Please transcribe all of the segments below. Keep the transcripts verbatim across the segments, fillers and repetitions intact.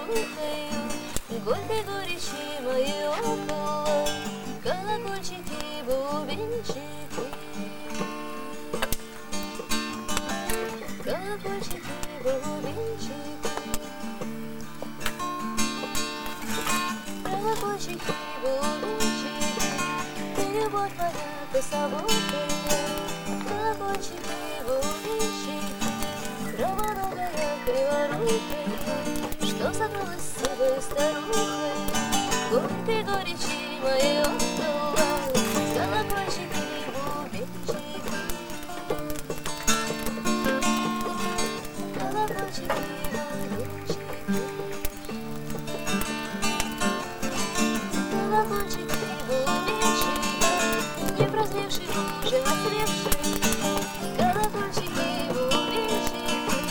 старухою, горькой горечи моей около, колокольчики, бубенчики, колокольчики, бубенчики, колокольчики, бубенчики, ты любовь моя, ты собой-то колокольчики, бубенчики, кровоногая, криворукая, что согнулась с собой старухой, горькой горечи моей около, колокольчики, бубенчики, колокольчики, бубенчики, колокольчики, бубенчики, не прозревший, уже ослепший, колокольчики, бубенчики,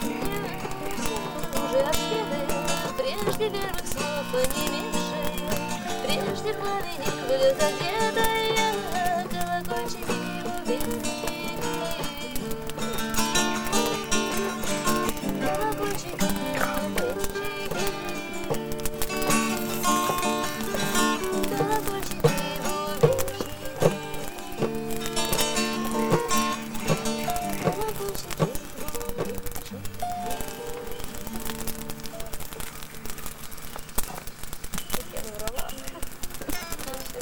уже отспелые, прежде первых слов онемевшие, прежде пламени в летоте.